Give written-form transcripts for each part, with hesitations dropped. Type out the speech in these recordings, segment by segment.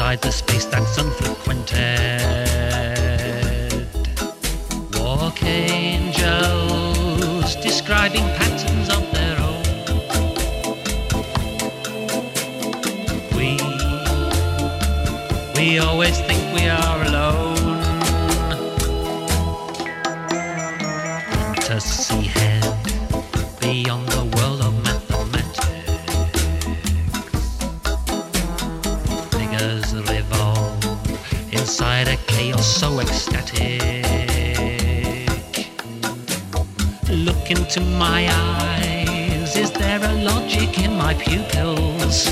inside the space that's unfrequented. Walk angels describing patterns of their own. We always think we are alone. Fantasy head beyond the world of mathematics. Figures revolve inside a chaos so ecstatic. Look into my eyes, is there a logic in my pupils?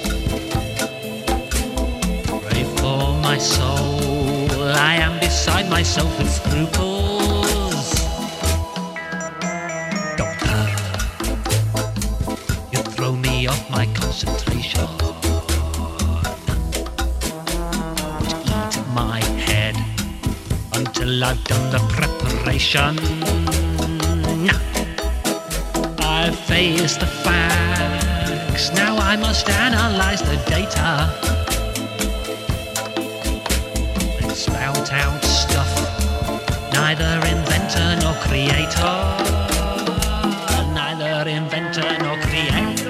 My soul, I am beside myself with scruples. Doctor, you throw me off my concentration. Would eat my head until I've done the preparation. I've faced the facts, now I must analyze the data. Spout out stuff, neither inventor nor creator, neither inventor nor creator.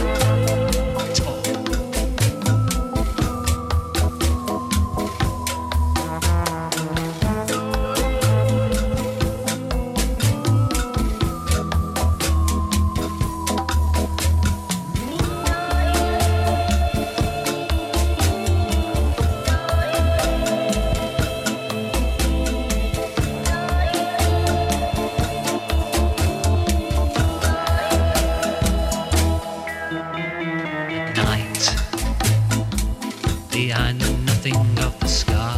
I know nothing of the sky.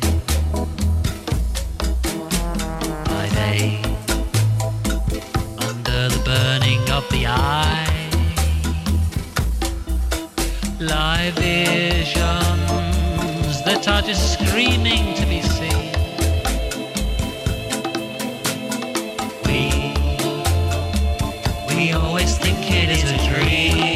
By day, under the burning of the eye, lie visions that are just screaming to be seen. We always think it is a dream.